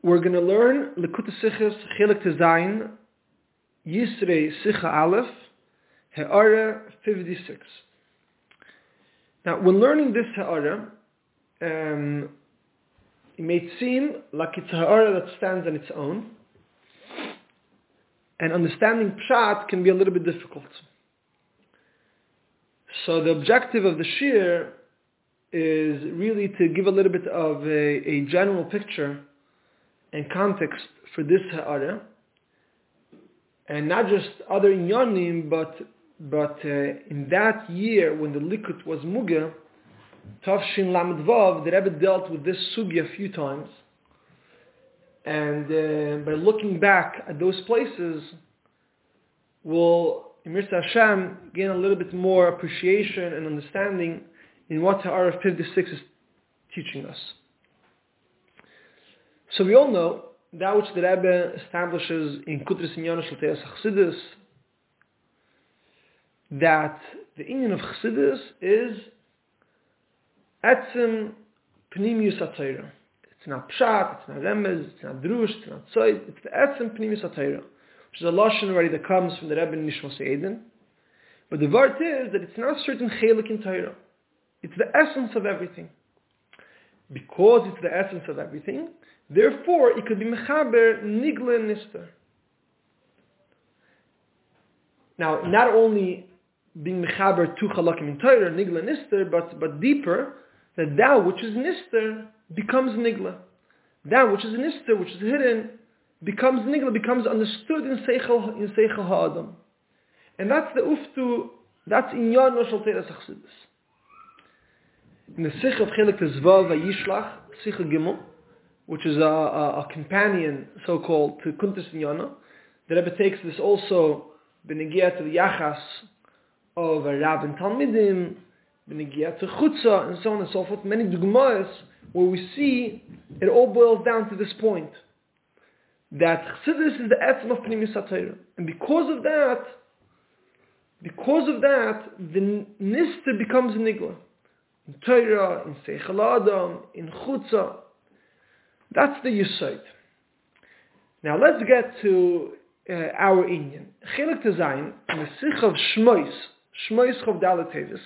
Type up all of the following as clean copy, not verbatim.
We're going to learn Likutei Sichos Chelik Tezayin, Yisrei Sicha Aleph, Ha'ara 56. Now, when learning this Ha'ara, it may seem like it's a Ha'ara that stands on its own, and understanding Pshat can be a little bit difficult. So the objective of the Shir is really to give a little bit of a general picture and context for this Ha'ara, and not just other Inyanim, but in that year when the Likut was Mugeh, Tavshin Lamed Vav, the Rebbe dealt with this Sugya a few times, and by looking back at those places, we'll, Mirza Hashem, gain a little bit more appreciation and understanding in what Ha'ara 56 is teaching us. So we all know that which the Rebbe establishes in Kutris Inyana Shel Teras Chassidus, that the Inyan of Chassidus is Etzem Pnimius HaTorah. It's not Pshat, it's not Remez, it's not Drush, it's not Tzoid, it's the Etzem Pnimius HaTorah, which is a lashon already that comes from the Rebbe in Nishmos Eden. But the word is that it's not a certain chelik in Torah. It's the essence of everything. Because it's the essence of everything, therefore it could be mechaber nigle and nister. Now, not only being mechaber two chalakim in Torah, nigle and nister, but deeper, that which is nister becomes nigle. That which is nister, which is hidden, becomes nigle, becomes understood in seichel ha'adam. And that's the uftu, that's inyan shel teras chassidus. In the Sikh of Chelik Tezvav Vayishlach, Sikh Gimel, which is a companion, so-called, to Kuntres Inyana, the Rebbe takes this also b'negia to the Yachas of a Rab and Talmidim, b'negia to Chutza, and so on and so forth. Many dugmas where we see it all boils down to this point, that Chassidus is the etzem of Pnimius HaTorah. And because of that, the Nister becomes a Nigla. In Torah, in Seichel Adam, in Chutza. That's the Yesod. Now let's get to our Inyan. Chelik Tezayin, in the Sikh of Shmois Chov Dalet Tevis,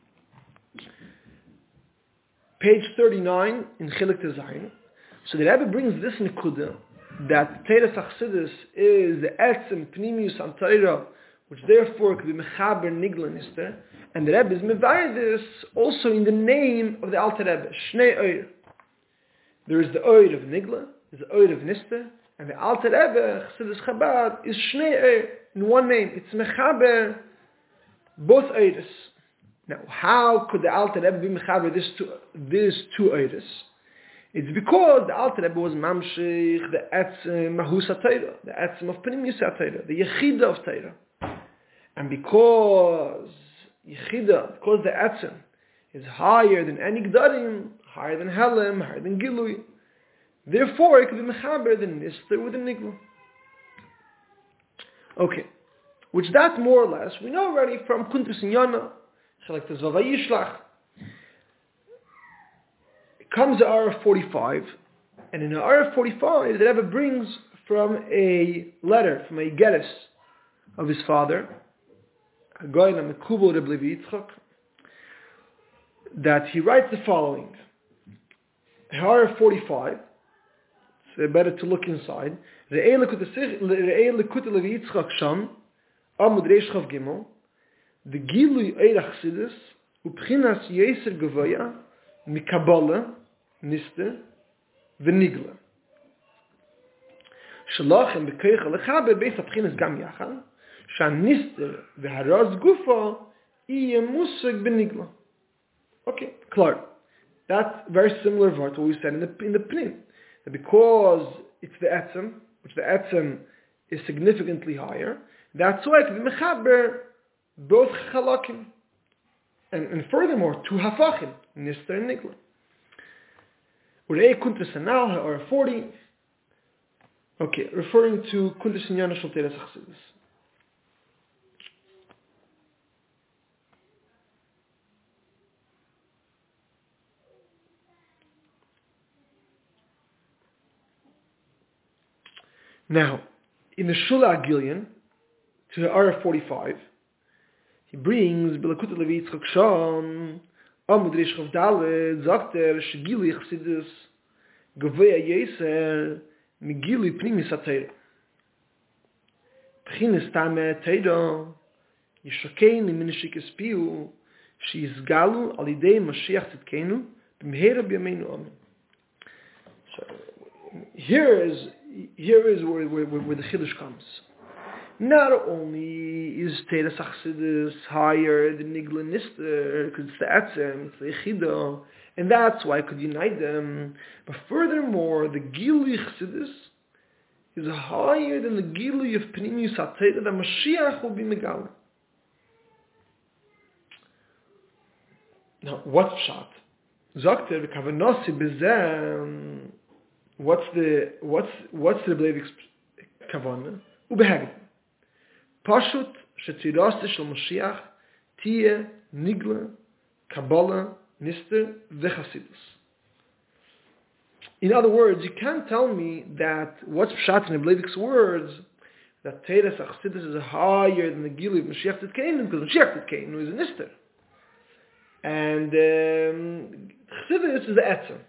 page 39 in Chelik Tezayin. So the Rebbe brings this nekuda, that Teres Achsidus is the Etzem Pnimius An Torah, which therefore could be Mechaber Nigla Nister, and the Rebbe is mevayed this also in the name of the Alter Rebbe, Shnei Oyer. There is the Oyer of Nigla, there's the Oyer of Nister, and the Alter Rebbe, Chassidus Chabad, is Shnei Oyer, in one name. It's Mechaber, both Oyers. Now, how could the Alter Rebbe be Mechaber these two Oyers? It's because the Alter Rebbe was Mamshich, the Etzem Mahus HaTorah, the Etzem of Pnimius HaTorah, the Yechida of Torah. And because the Etzem is higher than any Gdarim, higher than Helem, higher than Gilui, therefore it could be Mechaber the Nister with the Nigla. Okay, which that more or less we know already from Kuntres Inyana, Chelik Tezvav Vayishlach. It comes to Ha'ara 45, and in Ha'ara 45 the Rebbe brings from a letter, from a geras of his father, Hagoyin HaMekubal Reb Levi Yitzchak, that he writes the following. Ha'ara 45, it's better to look inside. Re'ei Likutei Levi Yitzchak Sham, Amud Reish Chav Gimel, the Gilui Eir Chassidus, Ubchinas Yeser Gavoya, Mikabala, Nister, V'Nigla. Shalachem B'Keicha Lechaber Beis HaBchinas Gam Yachal, Shanister v'haraz gufa iye musig benigla. Okay, clear. That's very similar to what we said in the Pnim. That because it's the Etzem, which the Etzem is significantly higher, that's why it can be mechaber both chalakim. And furthermore, two hafachim, Nister and Nigla. Urei Kuntres Anal, or 40. Okay, referring to Kuntres Inyana Shel Teras Chassidus. Now, in the Shula Gillian, to the Ara 45, he brings Bilakut Levi Yitzchak Shon, Amud Rishchav Dalet, sagt Shigili Chassidus, Gavea Yeser, Migili Primis HaTeira. B'chinas Tame Teira, Yishakein Minishik Espiu, Shizgalu Alidei Mashiach Tzidkenu, B'mheira B'yameinu Amen. So, here is where the Chiddush comes. Not only is Teira Chassidus higher than Nigla Nister, because it's the Atzem, it's the Yechidah, and that's why I could unite them. But furthermore, the Gilui Chassidus is higher than the Gilui of Pnimius HaTeira that Mashiach will be Megal. Now, what's Pshat? Zokter v'kavanasi b'zeh. What's the Rebleivik's kavana? Ubehagd. Pashut shetzirasi shel Mashiach tiye nigla kabbalah nister v'chasidus. In other words, you can't tell me that what's Pshat in Rebleivik's words that Teira Chassidus is higher than the Gilui of Mashiach Tzidkenu, because Mashiach Tzidkenu is a nister. And Chassidus is the Etzem.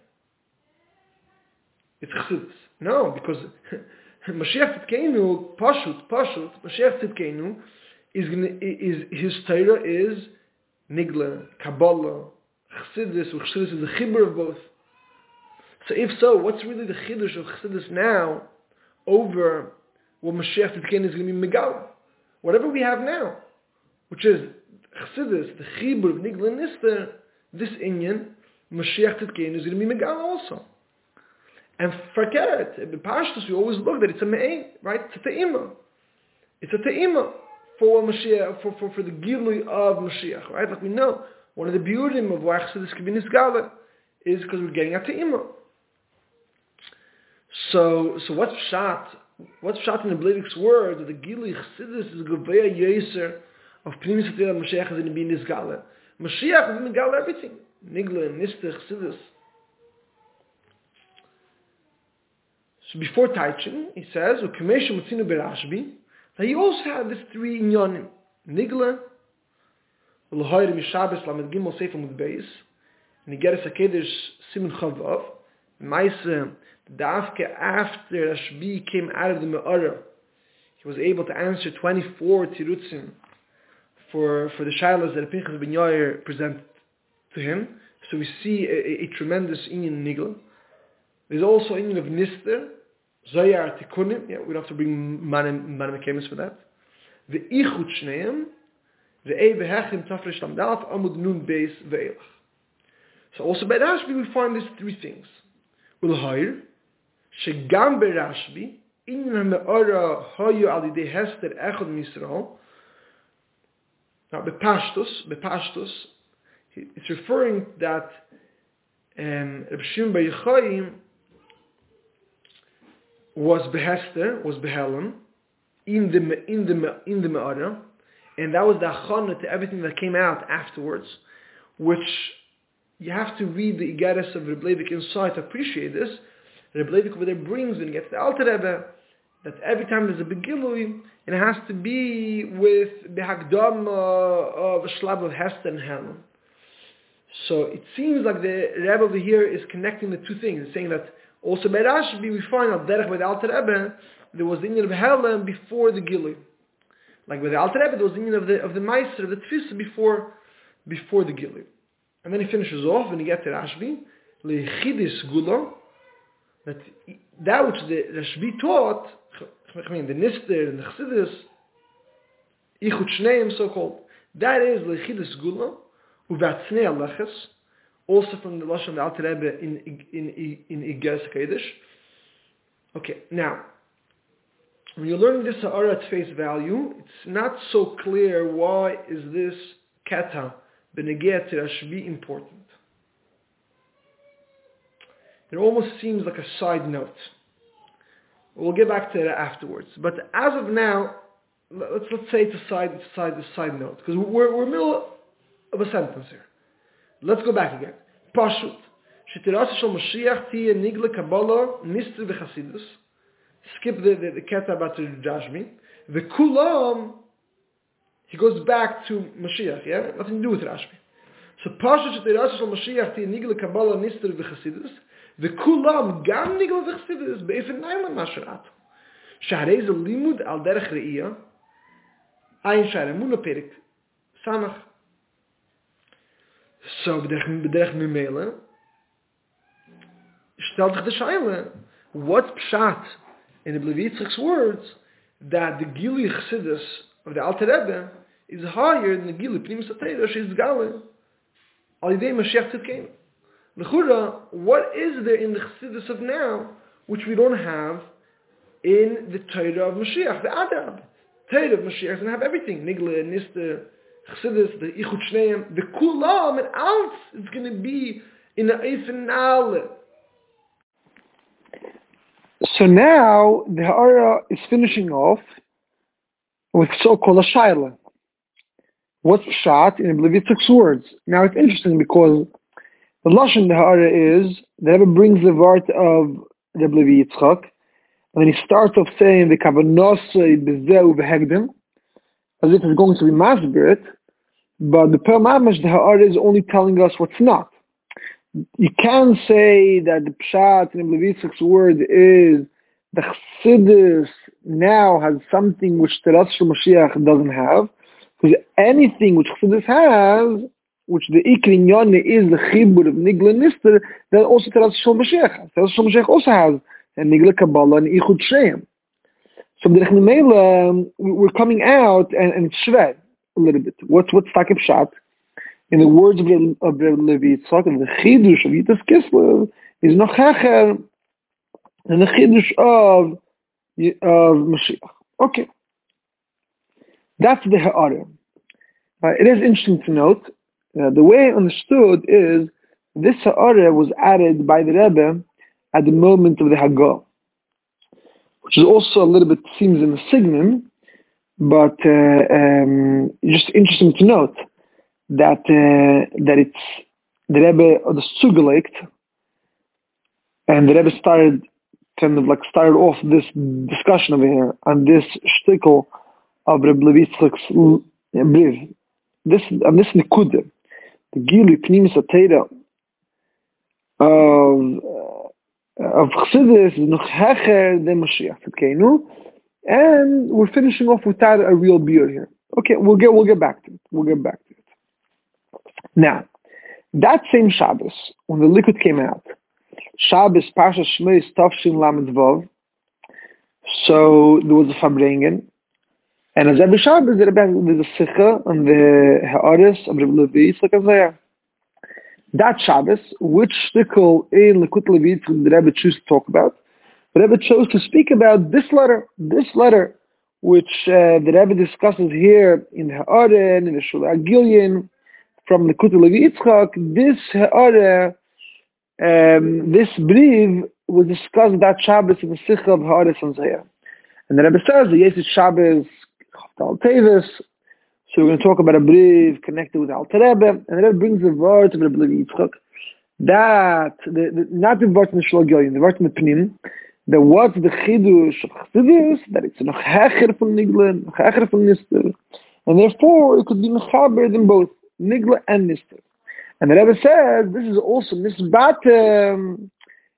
It's Chassidus. No, because Mashiach Tzidkenu, Pashut, Mashiach Tzidkenu, is his Torah is Nigla, Kabbalah, Chassidus, or Chassidus is the Chibur of both. So if so, what's really the Chiddush of Chassidus now over what Mashiach Tzidkenu is going to be Megal? Whatever we have now, which is Chassidus, the Chibur of Nigla and Nister, this Inyan, Mashiach Tzidkenu is going to be Megal also. And forget it, in Pashtus we always look that it's a Me'ein, right? It's a Te'ima. It's a Te'ima for Mashiach, for the Gilui of Mashiach, right? Like we know, one of the beauty of why Chassidus can be Nisgala is because we're getting a Te'ima. So what's Pshat? What's Pshat in the Bleivik's word that the Gilui Chassidus is Gavea Yeser of Pnimis HaTeira Mashiach is going to be Nisgala. Mashiach is Nisgala everything. Nigla, Nister, Chassidus. So before Taichin, he says, "Ukemesha Mutzinu Berashbi," that he also had these three inyanim: Nigla, L'Hoyer Mishabes Lamed Gimel Seif Amud Beis, and he gets a Kedesh Siman Chavav. Maise Davke after Rashbi came out of the Me'ara, he was able to answer 24 tirutzim for the shilas that Pinchas ben Yair presented to him. So we see a tremendous inyan in Nigla. There's also inyan of Nister, Zoyar Tikunim. Yeah, we don't have to bring Manim Mekemis for that. The Ichut Shneim, the Vehechim Tafresh Lamdalaf Amud Nun Beis Ve'elach. So also by Rashbi we find these three things. Ulhayr, Shegam Berashbi, Inyan Me'ara Hayu Alidei Hester Echad Misrael. Now, Bepashtus, it's referring that Reb Shimon Bar Yochai was behester, was behelem in the Me'ara, and that was the achana to everything that came out afterwards, which you have to read the Igeres of Reb Leivik inside to appreciate this. Reb Leivik over there brings when he gets the Alter Rebbe that every time there's a begilui, it has to be with the Hagdam of a Shlab of Hester and Helem. So it seems like the Rebbe over here is connecting the two things, saying that also by Rashbi we find out Derech by the Alter Rebbe there was the Inyan of Helem before the Gilui. Like by the Alter Rebbe there was the Inyan of the Meiser, of the Tfisa before the Gilui. And then he finishes off when he gets to Rashbi, Lechidis Gula, that which the Rashbi taught, I mean the Nister and the Chassidus, Ichut Shneim so-called, that is Lechidis Gula, Uvatzne Aleches, also from the Lashon of the Alter Rebbe in Igeres HaKodesh. Okay, now, when you're learning this Ha'ara at face value, it's not so clear why is this Kata Benegeh to Rashbi important. It almost seems like a side note. We'll get back to that afterwards. But as of now, let's say it's a side note, because we're in the middle of a sentence here. Let's go back again. Pashut. Shetirasa shel Mashiach tiye nigla kabbalah nister v'chasidus. skip the Keter about to Rashbi. The Kulam, he goes back to Mashiach, yeah? Nothing to do with Rashbi. So Pasha Shetirash Shal Mashiach Ti Nigla Kabbalah Nister V'Chasidus, the Kulam Gam Nigla V'Chasidus Be'efen Naiman Masharat. Shahrei Zel Limud Al Derech Re'iyah, Ayin Shar Emuna Perik Samach. So B'derech Mimele, stelt sich the Shaila, what's Pshat in the Blevitzchik's words that the Gili Chassidus of the Alter Rebbe is higher than the Gili Pnimis HaTeira she's Gale Al Yidei Mashiach Tzidkeinu. L'chura, what is there in the Chassidus of now which we don't have in the Torah of Mashiach, the Adab? Torah of Mashiach doesn't have everything. Nigla, Nister, Chassidus, the Ichud Shneim, the Kulam, and else is going to be in the Eifen. So now the Ha'ara is finishing off with so-called a Shaila. What's Pshat in Blevitzchik's words? Now it's interesting because the Lashon the Ha'ara is, the Rebbe brings the word of the Blevitzchik, and then he starts off saying the Kavanosei Bezeu V'Hegdim, as if it's going to be Masbirit, but the Per Mamash, the Ha'ara is only telling us what's not. You can say that the Pshat in the Blevitzchik's word is the Chassidus now has something which the Rash Mashiach doesn't have, because anything which Chassidus has, which the Ikrin Yonne is the Chibur of Nigla Nister, that also the Rash Mashiach has. The Rash Mashiach also has a Nigla Kabbalah and Ichud Sheim. So we're coming out and it's shved a little bit. What's Takib Pshat? In the words of Levitzchak, the Chidush of Yitas Kislev is noch hecher than the Chidush of Mashiach. Okay. That's the Ha'ara. It is interesting to note, the way understood is, this Ha'ara was added by the Rebbe at the moment of the Haggadah, which is also a little bit, seems in the Signon, but just interesting to note that it's the Rebbe or the Sugelegt, and the Rebbe started off this discussion over here on this shtickle of Rebbe Levitzchik's brief. This nekuda, the Gili Pnimis HaTeira of Chassidus is noch hecher than Mashiach Tzidkeinu, and we're finishing off without a real beer here. Okay, we'll get back to it. Now, that same Shabbos, when the liquid came out, Shabbos Parsha Shmos Tafshin Lamed Vav, so there was a Farbrengen, and as every Shabbos there's a Sikha on the Ha'aris of Rebbe Levitzchik Azayah. That Shabbos, which shtickle in Likut Levitzchik the Rebbe chose to talk about, the Rebbe chose to speak about this letter, which the Rebbe discusses here in the Ha'arin, in the Shul Agilyin, from the Likut Levitzchik. This Ha'ara, this brief was discussed that Shabbos in the Sikha of Ha'aris and Zayah. And the Rebbe says, the Yesis Shabbos, Al Tevis, so we're going to talk about a brief connected with Alter Rebbe, and the Rebbe brings the word of Rebbe Levitzchik, that, not the word in the Shul Agilyin, the word in the Pnim, that what's the Chidush of Chassidus, that it's noch hecher from Nigla, noch hecher from Nister, and therefore it could be mechaber in both Nigla and Nister. And the Rebbe says this is also misbatem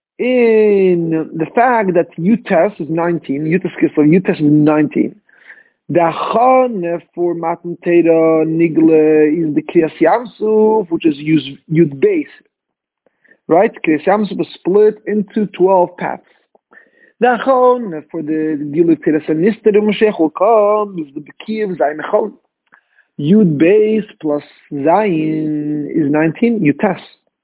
in the fact that Yutas is 19, Yutas Kislev, Yutas is 19. The Achane for Matan Teira Nigla is the Kriyas Yamsuf, which is Yud Beis. Right? Kriyas Yamsuf is split into 12 paths. The Achane for the Gilu Teira Nister Moshe will come is the Bekiv Zayin Achon. Yud Beis plus Zayin is 19, Yutas.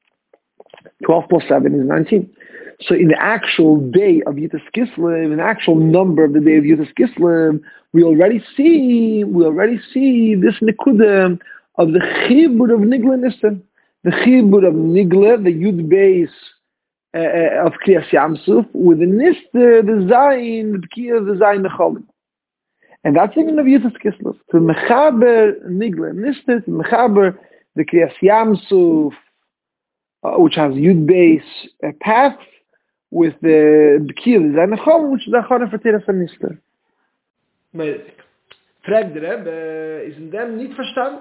12 plus 7 is 19. So in the actual day of Yutas Kislev, in the actual number of the day of Yutas Kislev, we already see this Nekuda of the Chibur of Nigla Nister. The Chibur of Nigla, the Yud Beis of Kriyas Yamsuf, with the Nister, the Zayin, the Bekiya, the Zayin Necholim. And that's even of Yutas Kislev. To Mechaber Nigla Nister, to Mechaber the Kriyas Yamsuf, which has Yud Beis paths, with the Bekiyah Zayin Chol, which is the Achana for Teres HaNister. Meidig. Frag der Rebbe, is in them nicht verstanden?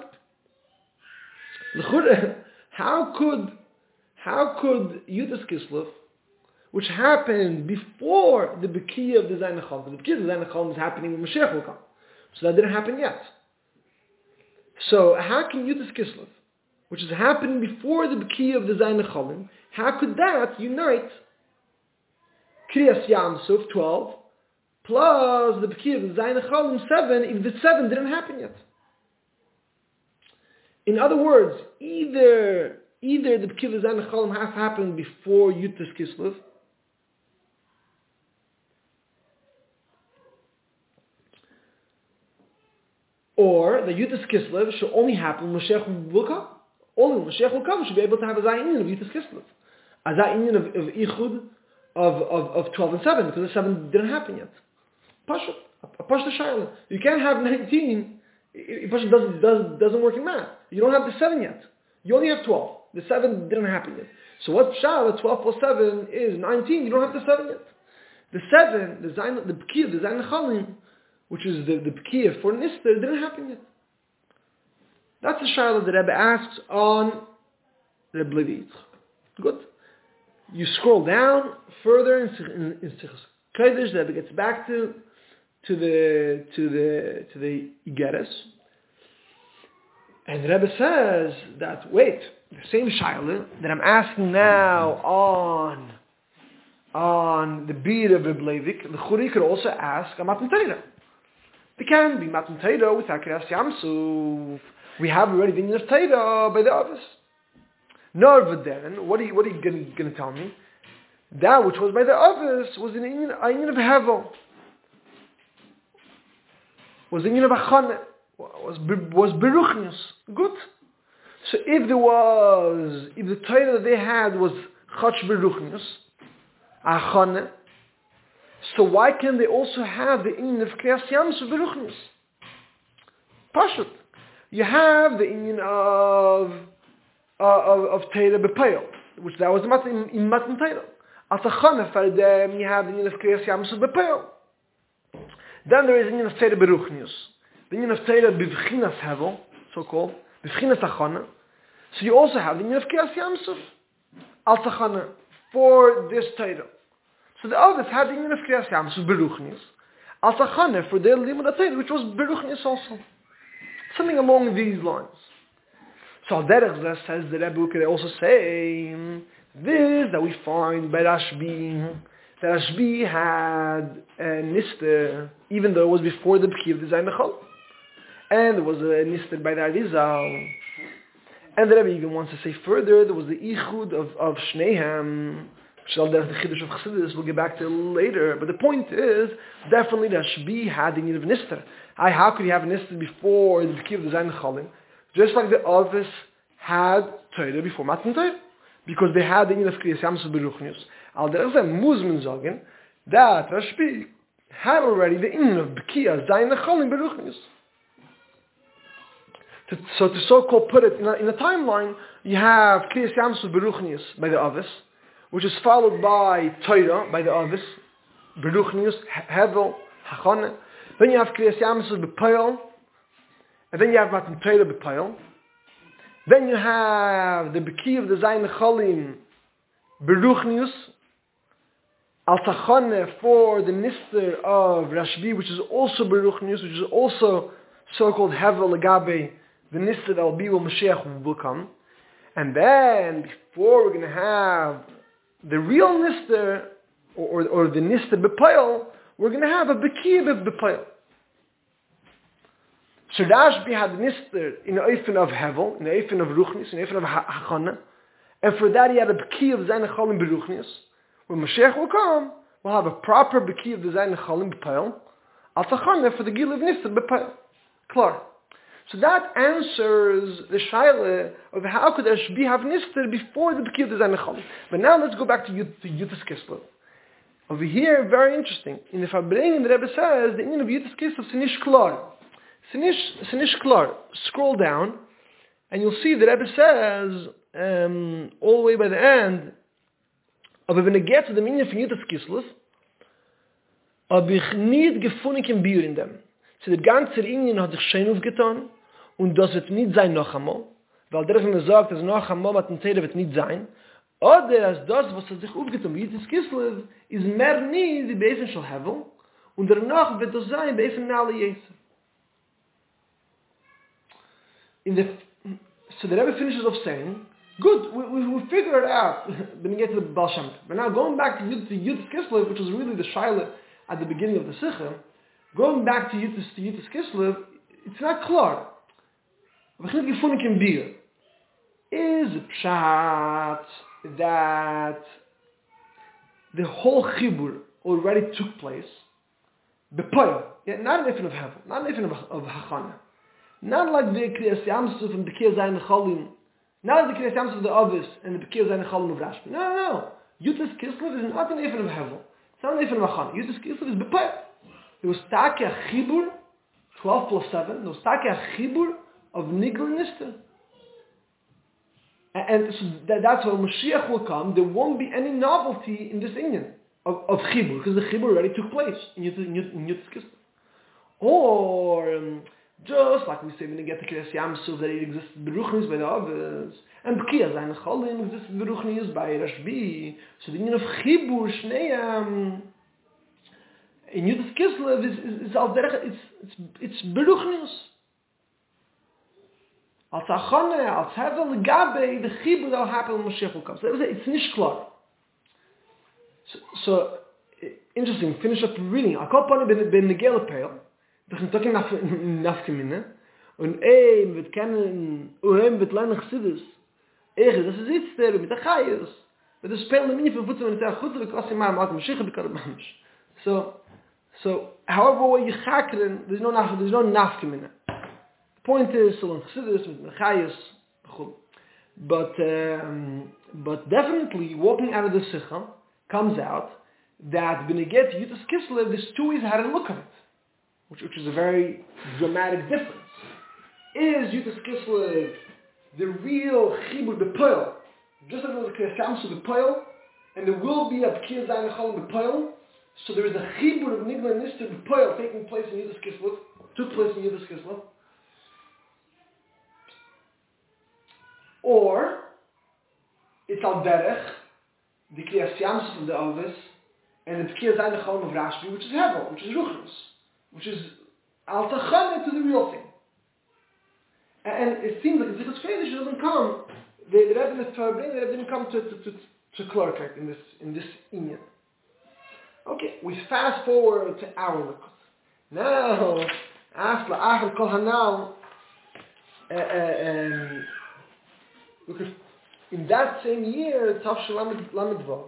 How could Yudas Kislev, which happened before the Bekiyah of the Zayin Chol, the Bekiyah of the Zayin Chol is happening when Mashiach will come. So that didn't happen yet. So how can Yudas Kislev, which is happening before the Bekiyah of the Zayin Cholim, how could that unite Kriyas Yamsuf 12 plus the Bekiyah of the Zayin Cholim 7 if the 7 didn't happen yet? In other words, either the Bekiyah of the Zayin Cholim has to happen before Yudas Kislev, or the Yudas Kislev should only happen when Mashiach will come. Only when Mashiach will come, we should be able to have a Zayin of Yudas Kislev. A Zayin of Ichud of 12 and 7, because the 7 didn't happen yet. Pashut. A Pashut Shaila. You can't have 19, Pashut doesn't work in math. You don't have the 7 yet. You only have 12. The 7 didn't happen yet. So what Shaila, 12 plus 7 is 19, you don't have the 7 yet. The 7, the Bekiyah, the Zayin Chalim, which is the Bekiyah for Nister, didn't happen yet. That's the Shaila that Rebbe asks on Rebbe Levi. Good. You scroll down further in Sichos Kodesh, the Rebbe gets back to the Igeres, and the Rebbe says that the same Shaila that I'm asking now on the beat of Rebbe Levi, the Churi could also ask on Matan Torah. They can be Matan Torah with Kriyas Yamsuf. We have already the Inyan of Torah by the Avos. Nor then, what are you going to tell me? That which was by the Avos was an Inyan of Hevel. Was an Inyan of Achane. Was Beruchnius. Good. So if the Torah that they had was Chach Beruchnius, Achane, so why can they also have the Inyan of Kriyas Yamsuf Beruchnius? Pashut. You have the Inyan of Teira B'Peil, which that was in Matan Teira. As a Chana for them, you have the Inyan of Kriyas Yamsuf B'Peil. Then there is the Inyan of Teira Beruchnius. The Inyan of Teira B'Vchinas Hevel, so-called, B'Vchinas Achana. So you also have the Inyan of Kriyas Yamsuf Al Tachana for this Teira. So the others had the Inyan of Kriyas Yamsuf Beruchnius Al Tachana for their Limud Teira, which was Beruchnius also. Something along these lines. So Derech Zeh says the Rebbe could also say this that we find by Rashbi. That Rashbi had a Nister, even though it was before the Bekiyah of the Zayin Chol. And there was a Nister by the Arizal. And the Rebbe even wants to say further, there was the Ichud of Shnehem, which is the Chiddush of Chassidus, we'll get back to later. But the point is, definitely Rashbi had the need of Nister. How could he have a Nister before the Bekiyah of the Zayin Cholim? Just like the others had Torah before Matan Torah. Because they had the need of Kriyas Yamsuf Beruchnius. Al der Zeh Muzman sagen, that Rashbi had already the need of Bekiyah Zayin Cholim Beruchnius. So to so-called put it in a timeline, you have Kriyas Yamsuf Beruchnius by the others, which is followed by Torah by the others, Beruchnius, Hevel, Hachane. Then you have Kriyas Yamsuf B'Peil, and then you have Matan Torah B'Peil. Then you have the Bekiyah of the Zayin Cholim, Beruchnius, Al Tachane for the Nister of Rashbi, which is also Beruchnius, which is also so-called Hevel Legabe, the Nister that will be when Mashiach will come. And then, before we're going to have the real Nister, or the Nister B'Peil, we're going to have a Bekiyah B'Peil. So Rashbi had the Nister in the Eifen of Hevel, in the Eifen of Ruchnis, in the Eifen of Hachana, and for that he had a Bekiyah of Zayin Cholim Beruchnis. When Mashiach will come, we'll have a proper Bekiyah of the Zayin Cholim B'Peil, Al Tachana for the Gil of Nister B'Peil. Klar. So that answers the Shaila of how could Rashbi have Nister before the Bekiyah of the Zayin Cholim. But now let's go back to Yudas Kislev. Over here, very interesting. In the Farbrengen, the Rebbe says, the Inyan of Yudas Kislev is nicht klar. Sinish Klar. Scroll down, and you'll see the Rebbe says, all the way by the end, Aber wenn geht zu dem Ingen von Jutas Kislev, habe ich nicht gefunden kein Bier in dem. So der ganze Ingen hat sich schön aufgetan und das wird nicht sein noch einmal, weil der mir sagt, dass noch einmal mit dem Teile wird nicht sein, oder als das, was hat sich aufgetan wie Jutas Kislev, ist mehr nie die Beisen schon haben und danach wird das sein, bei alle Jesu. So the Rebbe finishes off saying, good, we figured it out. Then we get to the Baal Shem Tov. But now going back to Yudas Kislev, which was really the Shaila at the beginning of the Sikha, going back to Yudas Kislev, it's not clear. We can't get funny can be. Is pshat that the whole chibur already took place? Bepoil, yeah, not an ifin of hevel, not an ifin of hachana. Not like the Kriyas Yamsuf and the Bekir Zayin Cholim. Not the Kriyas Yamsuf of the Ovis and the Bekir Zayin Cholim of Rashbi. No. Yutas Kislev is not an Eifin of Hevel. It's not an Eifin of Achan. Yutas Kislev is Bepayah. There was Taki Achibur, 12 plus 7. There was Taki Achibur of Nigel and Nister. And so that's when Mashiach will come. There won't be any novelty in this Inyan of Chibur, because the Chibur already took place in Yutas Kislev. Or just like we say when we get to Kriyas Yamsuf that it exists Beruchnis by the others, and Bekiyah Zayin Cholim exists Beruchnis by Rashbi. So the union of Chibur Shneim in Yudas Kislev is al derech, it's Beruchnis. Als Achane, als Hevel Gabe, the Chibur that will happen when Mashiach will come. So it's nicht klar. So interesting. Finish up reading. I'll call upon it ben Negele Pale. Wir sind talking nafkemine und wird kennen wird lernen Chassidus. Das ist jetzt der mit der Chayes. But the spell the meaning for foot when it's good to cross in my mouth Mashiach because mamish. So however way you chakren, there's no nafkemine. The point is so Chassidus with Chayes. But definitely walking out of the Sikha comes out that when you get to Yutas Kislev, there's two ways how to look at it. Which is a very dramatic difference. Is Yutas Kislev the real Chibur B'Poil? Just like there was a Kriyas Yamsuf B'Poil, and there will be a Bekir Zayin Cholim B'Poil, so there is a Chibur of Nigla and Nister B'Poil taking place in Yudas Kislev, took place in Yudas Kislev. Or, it's al derech, the Kriyas Yamsuf of the Ovis, and the Bekir Zayin Cholim of Rashbi, which is Hevel, which is Ruchnos, which is al-tachane to the real thing. And it seems like the Zichus Kodesh doesn't come. The Rebbe in the Torah didn't come to clarify in this inyan. Okay, we fast forward to our Likud. Now, after Achel Kol Hanal, because in that same year, Tavshel Lamed Vav,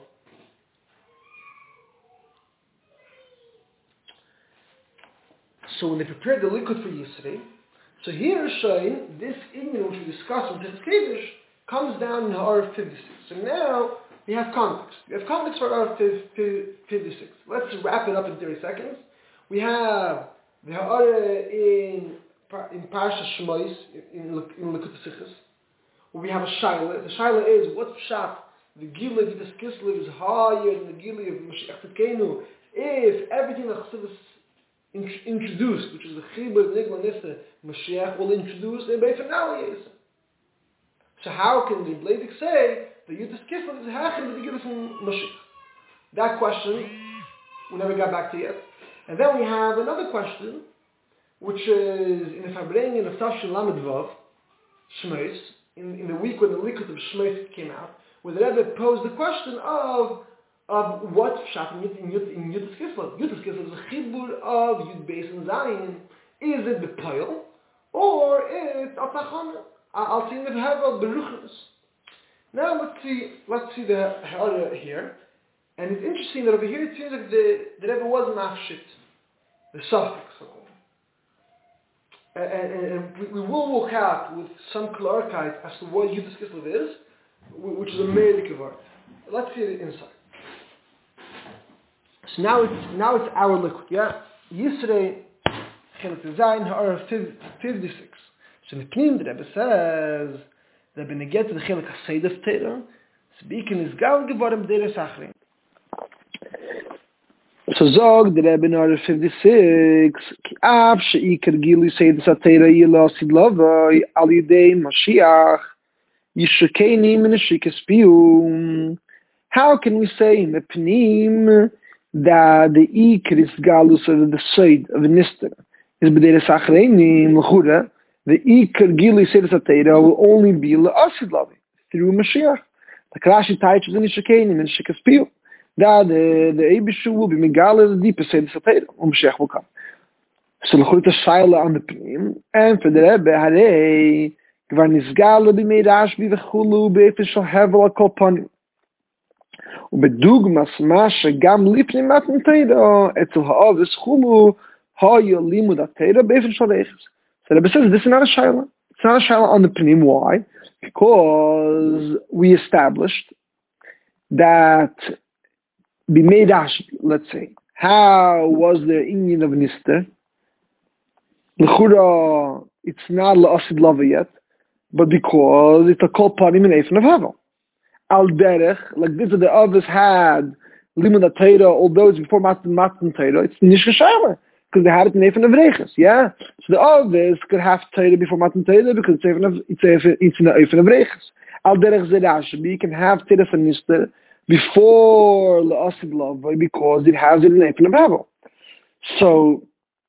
so when they prepared the liquid for Yisrei, so here is showing this Inyan which we discussed with Zichus Kodesh comes down in Ha'ara 56. So now we have context. We have context for Ha'ara 56. Let's wrap it up in 30 seconds. We have the Ha'ara in Parashat Shmois in Likud Sichos. We have a Shaila. The Shaila is what's Pshat? The Gila of Yudas Kislev is higher than the Gila of Mashiach Tzidkenu. If everything that Chassidus introduced, which is the Chibur, Nigla, Nister, Mashiach will introduce a Beis Hanali. So how can the Bleidik say that Yudas Kislev is Hachim with the Gila from Mashiach? That question we never got back to yet. And then we have another question, which is in the Farbrengen of Tavshel Lamed Vav, Shmois, in the week when the Likud of Shmois came out, where the Rebbe posed the question of what Pshat in Yudas Kislev. Yudas Kislev is a chibur of Yud Beis and Zayin. Is it the Poil, or it's Atachon? I'll see if Hevel Beruchnos. Now let's see the Ha'ara here. And it's interesting that over here it seems like the Rebbe was mafshit, the suffix, so-called. And we will walk out with some clarity as to what Yudas Kislev is, which is a Melik art. Let's see it inside. So now it's our liquid, yeah? Yisrei Chelik Zayin Ha'ara 56. So in the Pnim, the Rebbe says that when they get to the Chelik HaSeid of Torah, Speaking is gal geworden b'deres achrein. So zog the Rebbe in order 56, ki av she'ikar gili seidus atera yila asid lavai al yidei Mashiach yishakeni min ashikas piyum. How can we say in the Pnim that the ikar is galus of the seid of Nister is b'deres achreinim l'chura? The ikar gili seidus atera will only be asid lavai through Mashiach. The Rashi teaches in yishakeni min ashikas piyum. That the Eibishu will be Megala the deepest side of the Torah, Mashiach will come. So l'chut shaila on the Pnim, and for the Rebbe, Harei, Gvar Nizgala b'mei Rashbi v'chulu b'efes shal hevel akol panim. Ubedugmas ma shegam lipni matan Torah, etzel ha'avis chulu ha'yo limud ha'Torah b'efes shal reiches. So the Rebbe says this is not a shaila. It's not a shaila on the Pnim. Why? Because we established that b'mei Rashbi, let's say, how was the Indian of Nister? L'chura, it's not la'asid lava yet, but because it's a kol panim in Eifen of Havel. Al derech, like this, the others had limud Torah, although it's before matan Torah, it's nishka shayla, because they had it in Eifen of Reiches, yeah? So the others could have Torah before matan Torah, because it's in the Eifen of Reiches. Al derech zerash, you can have Torah for Nister before la'asid lava, because it has it in Eifen of Havel. So,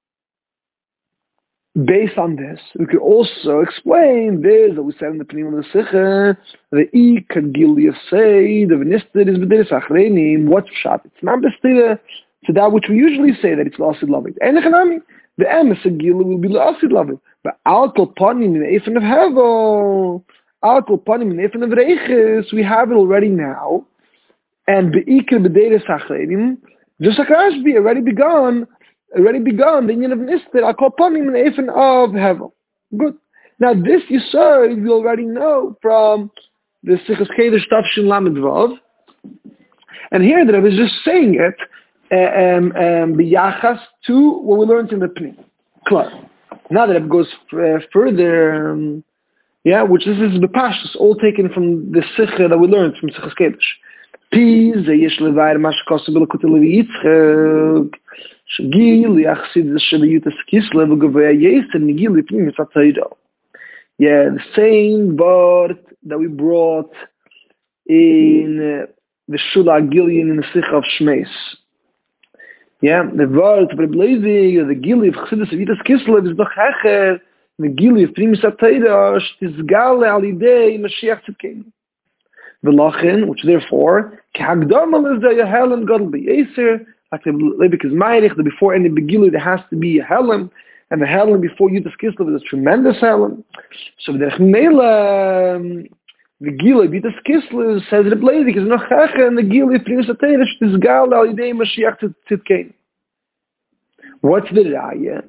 based on this, we could also explain this that we said in the Pnim of the Sikha, the ikar gili say the v'nister is b'deres achreinim. What's pshat? It's not b'stira to that which we usually say that it's la'asid lavit. And the emes gili will be la'asid lavit, but al kol panim in Eifen of Havel, al kol panim in Eifen of Reiches, we have it already now, and beikar b'deres achreinim, just like Rashbi already begun the union of Nister, I call panim in Eifen of Hevel. Good. Now this you already know from the Sichas Kedesh Tafshin Lamed Vav. And here the Rebbe is just saying it b'yachas to what we learned in the Pnim. Klar. Now the Rebbe goes further, which this is the Pashtus, all taken from the Sicha that we learned from Sichas Kedesh. Piz yesh levair mashkos b'lekut Levi Yitzchak. Shgil yachsid shebiyutas kisle v'gavaya yeser migil l'pnimis ha'Torah. Yeah, the same word that we brought in the Shula Gillian in the Sikha of Shmeis. Yeah, the word of Reb Levi, the Gili of Chassidus Shebiyutas Kislev is noch hecher, the Gili of Pnimis ha'Torah shtizgale al yidei Mashiach tzidkenu. V'lachen, which therefore, k'hagdama l'zeh yahelen gadol b'yeser, like the Leibik is Meirich, that before any Begilu there has to be a Helem, and the Helem before Yudas Kislev is a tremendous Helem. So the Chmeila, the Gila Yudas Kislev says the Leibik is noch Heche, and the Gila Pnimis ha'Torah is Gal al Yidei Mashiach tzidkenu. What's the Raya?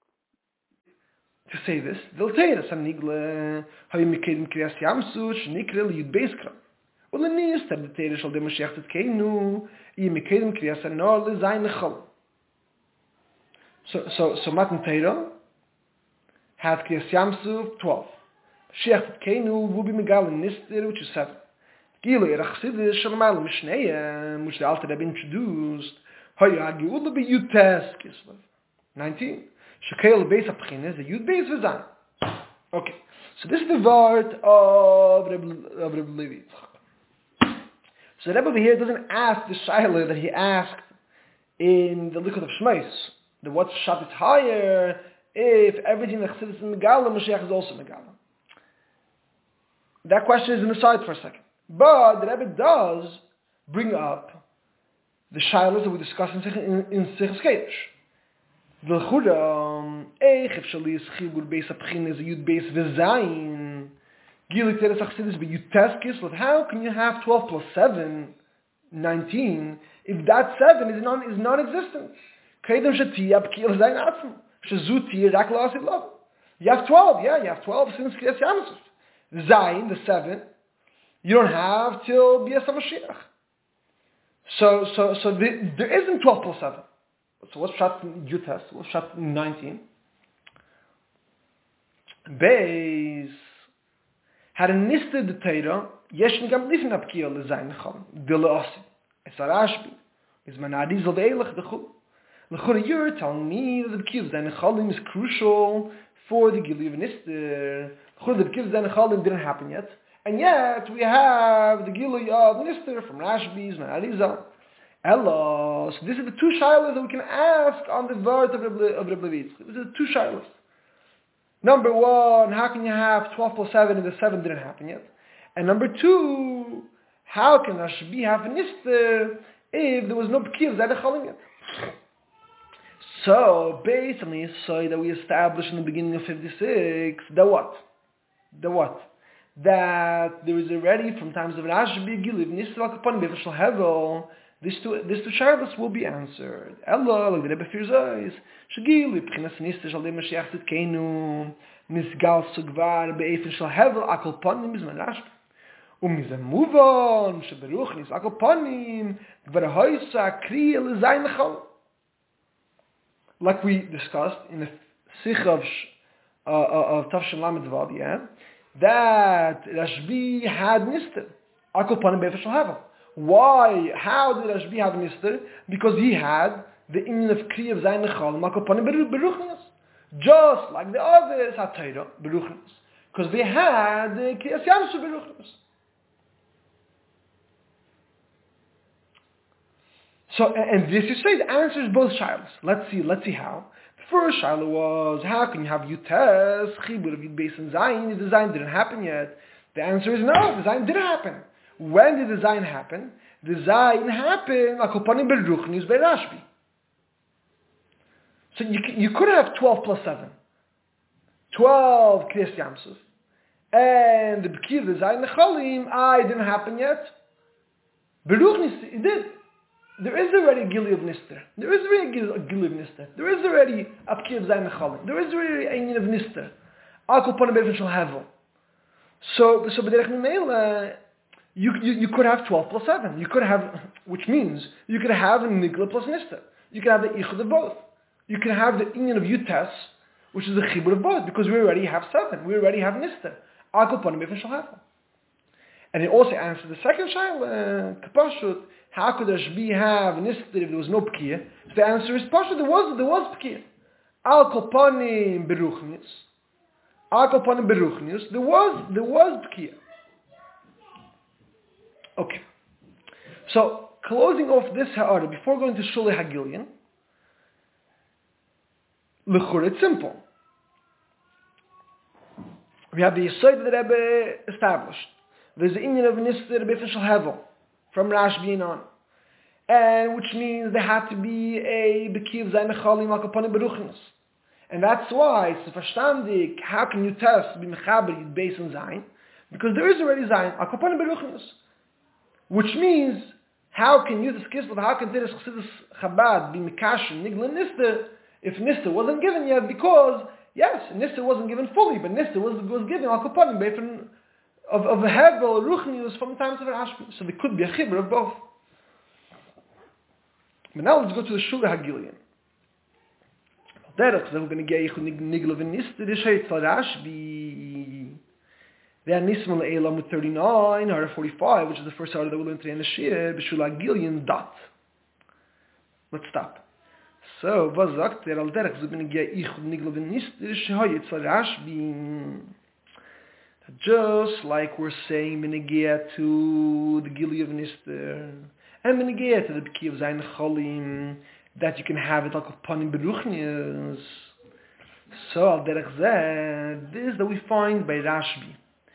To say this, they'll tell us, Nigle, how you make him Kriyas Yamsu, Shnikre Yud Beiskram. Well, the news that the Torah shall be Mashiach tzidkenu, you make him Kriyas Anor Lezayin Lechol. So Matan Torah had Kriyas Yamsu 12. Mashiach tzidkenu will be Megal in Nister, which is 7. Gilo Yerachsidis Shalmal Mishnei, which the Alter Rebbe introduced, how you argue will be Yutes Kislev. 19. Shekel Beis Apchines, the Yud Beis V'Zayin. Okay, so this is the word of Reb Levi. So the Rebbe over here doesn't ask the Shaila that he asked in the Likud of Shmeis, the what's Shat is higher if everything that Chassidus is Megala, Mashiach is also Megala. That question is in the side for a second. But the Rebbe does bring up the Shailas that we discussed in Sichas Kedesh. The Chura, if Shali is Chibur Beis Apchin is a Yud Beis V'Zayin, Gilik Teres Achsidis be Yutes Kislev. How can you have 12 plus 7, 19, if that 7 is non-existent? Kedem Shati Abkil Zayin Atzim. Shazuti Rak La'asid Lav. You have 12, you have 12 since Kriyas Yamsuf. Zayin, the 7, you don't have till Bias HaMashiach. So there isn't 12 plus 7. So what's Shat Yutes? What's Shat 19? Beis had a nisted the Torah יש גם לפני הפקיע לזין נחלים. דלאסי. It's a Rashbi. It's man Arizal ve'elach dechul. L'chura, you're telling me that the B'kiv Zayin Nechalim is crucial for the Gili of Nister. L'chura, the B'kiv Zayin Nechalim didn't happen yet. And yet, we have the Gili of Nister from Rashbi's man Arizal. Ella. So this is the two shilas that we can ask on the word of Reb Levitz. These are the two shilas. Number one, how can you have 12 plus 7 and the 7 didn't happen yet? And number two, how can Rashbi have a nister if there was no B'kiv Zayin Nechalim yet? So, based on the insight that we established in the beginning of 56, the what? That there is already, from times of Rashbi, Giliv, Nister, Al-Kapanim, Befashal Hevel, these two shabbos will be answered. Ella, like the Rebbe Firzais, Shagili, Pchinas Nister, Shal Dem Mashiach Tzidkeinu, Nisgal Sugvar, Be'efin Shal Hevel, Al-Kapanim, Bizman Rashbi. Umizem Muvon, Sheberuch, Nis Al-Kapanim, Gvar Hoysa, Kriya, Lezayin Nechalim. Like we discussed in the Sikh of Tafshin Lamed Vav, that Rashbi had Nister. Al-Kapanim Be'efin Shal Hevel. Why? How did Rashbi have Nister? Because he had the inyan of Kriya of Zayin Nechalim, Al-Kapanim Beruchnius. Just like the others had Torah, Beruchnius. Because they had the Kriyas Yamsu Beruchnius. So, and this you say, the answer is both shilas. Let's see how. The first shilah was, how can you have Yutes, Chibur of Yud Beis and Zayin, if the Zayin didn't happen yet? The answer is no, the Zayin didn't happen. When did the Zayin happen? The Zayin happened, Al-Kapanim Beruchnius by Rashbi. So you could have 12 plus 7. 12 Kriyas Yamsuf. And the B'kiv, the Zayin Nechalim, didn't happen yet. Beruchnius, it did. There is already a Gili of Nister. There is already a Gili of Nister. There is already a B'kiv of Zayin Nechalim. There is already a Inyan of Nister. Al-Kapanim Be'efin Shal Hevel. So B'derech Mimel, you could have 12 plus 7. You could have, which means, you could have a Nigla plus Nister. You could have the Ichud of both. You can have the Inyan of Yutes, which is the Chibur of both, because we already have 7. We already have Nister. Al-Kapanim Be'efin Shal Hevel. And it also answers the second shaila, Kapashut, how could Rashbi have Nister if there was no P'kiyah? So the answer is Pashut, there was P'kiyah. Al-Kapanim Beruchnius. Al-Kapanim Beruchnius, there was P'kiyah. Okay. So, closing off this ha'ara, before going to Shulei Hagilion, L'chur, it's simple. We have the Yesod that Rebbe established. There's the Inyan of Nister Be'efin Shal Hevel from Rashbi on, and which means there had to be a B'kiv Zayin Nechalim Al-Kapanim Beruchnius, and that's why it's verstandig. How can you test be mechaber Yud Beis and Zayin? Because there is already Zayin Al-Kapanim Beruchnius, which means how can you Kislev, how can Teres Chassidus Chabad be Mekash Nigla Nister if Nister wasn't given yet? Because yes, Nister wasn't given fully, but Nister was given Al-Kapanim Be'efin of Hevel, Ruchnius from the times of Rashbi. So there could be a chibur of both. But now let's go to the Shulei Hagilion. Derech, we're going to get Yichud Nigla V'Nister, the Sheit for Rashbi. Then Nisman Le'elam with 39, or 45, which is the first hour that we'll learn today in the Shir, B'Shulei Hagilion, dot. Let's stop. So, was sagt Al Derech, we're going to get Yichud Nigla V'Nister, the Sheit for Rashbi. Just like we're saying Benegea to the Gili of Nister, and Benegea to the B'kiv of Zayin Nechalim, that you can have it like Al-Kapanim Beruchnius. So, Al Derech Zeh, this that we find by Rashbi.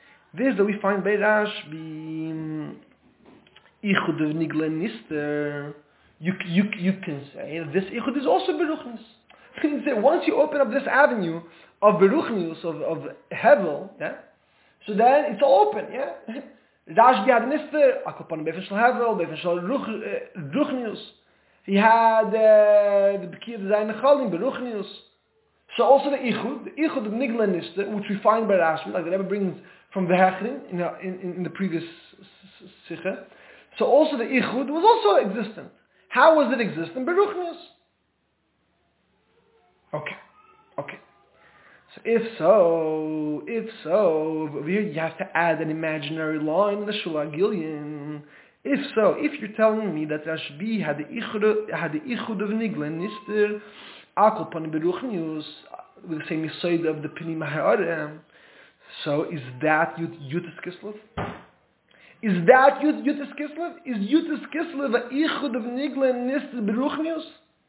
Ichud of Nigla Nister, you can say that this Ichud is also Beruchnius. You can say, once you open up this avenue of Beruchnius, of Hevel, so then it's all open, Rashbi had Nister, Al-Kapanim Be'efin Shal Hevel, Be'efin Shal Ruchnius. He had the B'kiv Zayin Nechalim, Beruchnius. So also the Ichud of Nigla Nister, which we find by Rashbi, like the Rebbe brings from the Hechrin in the previous Sikha. So also the Ichud was also existent. How was it existent? Beruchnius. Okay. So if so, over here you have to add an imaginary law in the Shula Gillian. If so, if you're telling me that Rashbi had the Ichud of Nigla, Nister, Akol Pani Beruchnius, with the same Yisoid of the Pini Maharem, so is that Yutis Kislev? Is that Yutis Kislev? Is Yutis Kislev a Ichud of Nigla, Nister, Beruchnius?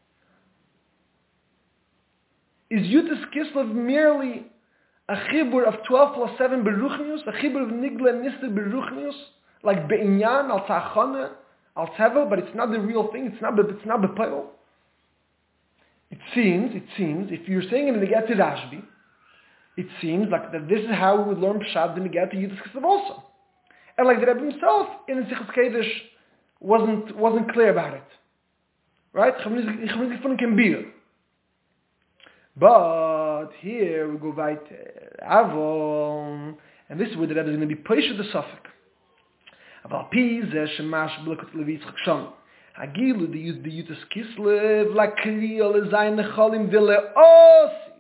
Is Yutis Kislev merely a chibur of 12 plus 7 beruchnius, a chibur of Nigla, Nister, beruchnius? Like Be'inyan, al Ta'achana, al Tevel, but it's not the real thing, it's not B'Payol. It seems, if you're saying in the Negat to Rashbi, it seems like that this is how we would learn Pshat in the Negat to Yudas Kislev also. And like the Rebbe himself in the Sichas Kedesh wasn't clear about it. Right? But here we go weiter. Avon, and this is where the Rebbe is going to be Pesha the Suffolk. אבל פי זה שמש בלקות לוי יצחק שון. הגילו דיוטס כיסלב לקריאה לזיין נחלים ולאוסי.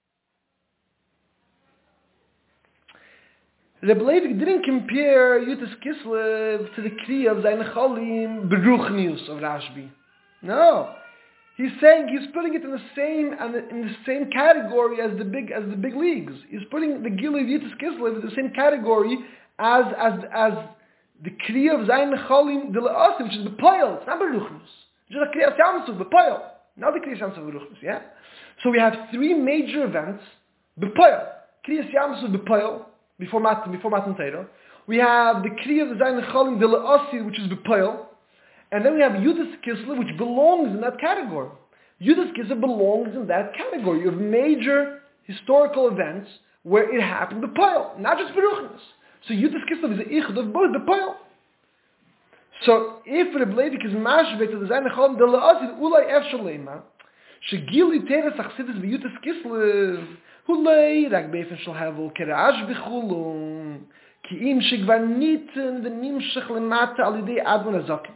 Rebbe Levi didn't compare Yutas Kislev to the Kriya of Zayin Chalim Beruchnius of Rashbi. No. He's saying he's putting it in the same category as the big leagues. He's putting the Gilu of Yutas Kislev in the same category as the Kriya of Zayin Chalim de Le'asim, which is B'Poyel. It's not Beruchnius. It's just a Kriya Yamsuf, B'Poyel. Not the Kriya Yamsuf Beruchnius, yeah? So we have three major events. B'Poyel. Kriya Yamsuf B'Poyel, before Matan Torah. We have the Kriya of Zayin Chalim de Le'asim, which is B'Poyel. And then we have Yudas Kislev, which belongs in that category. Yudas Kislev belongs in that category of major historical events where it happened B'Poyel, not just Beruchnius. So Yudas Kislev is the Ichud of both the Poyel. So if Reb Levi is mashbet to the Zayin Chalim de Le'asid ulay efshel leima, shegili teres achsidus b'Yudas Kislev hulay rak beifen shel havel kerash b'chulun ki im shegvar niten v'nimshech lemata al yidei admon hazaken.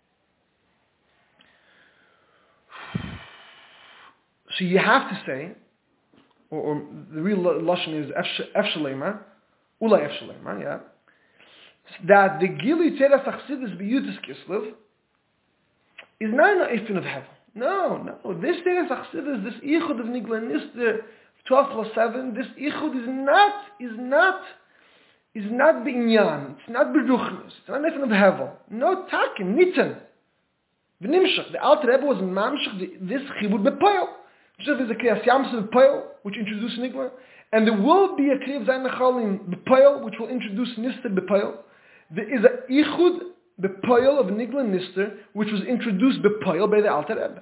So you have to say, or the real lashon is efshel leima, ulay efshel leima, yeah, that the Gili Teras Achsidus B'Yudas Kislev is not an Eifin of heaven. No. This Teras Achsidus, this Ichud of Nigla Nister, 12 plus 7, this Ichud is not B'Inyan, it's not B'Ruchnis, it's not an Eifin of heaven. No Takin, Nitten. V'Nimshach, the Alter Rebbe was Mamshach, this Chibud B'Poyel. Just as there's a Kriyas Yamsuf B'Poyel, which introduced Nigla, and there will be a Kriya Zayin Chalim B'Poyel, which will introduce Nister B'Poyel. There is a Ichud B'Poyel of Nigla Nister, which was introduced B'Poyel by the Alter Rebbe.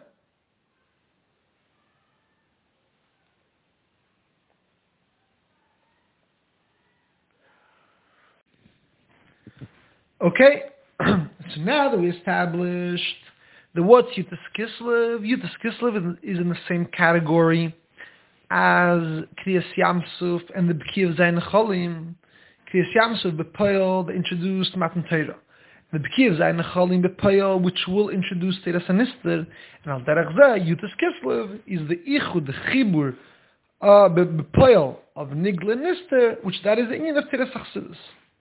Okay, so now that we established the what's Yutas Kislev is in the same category as Kriyas Yamsuf and the B'Kiv Zayin Chalim. Kriyas Yamsuf B'Poyel, they introduced Matan Torah. The B'Kiv Zayin Chalim B'Poyel, which will introduce Teras HaNister, and Al Derech Zeh, Yutas Kislev is the Ichud, the Chibur, B'Poyel of Nigla Nister, which that is the Inyan of Teras Achsidus.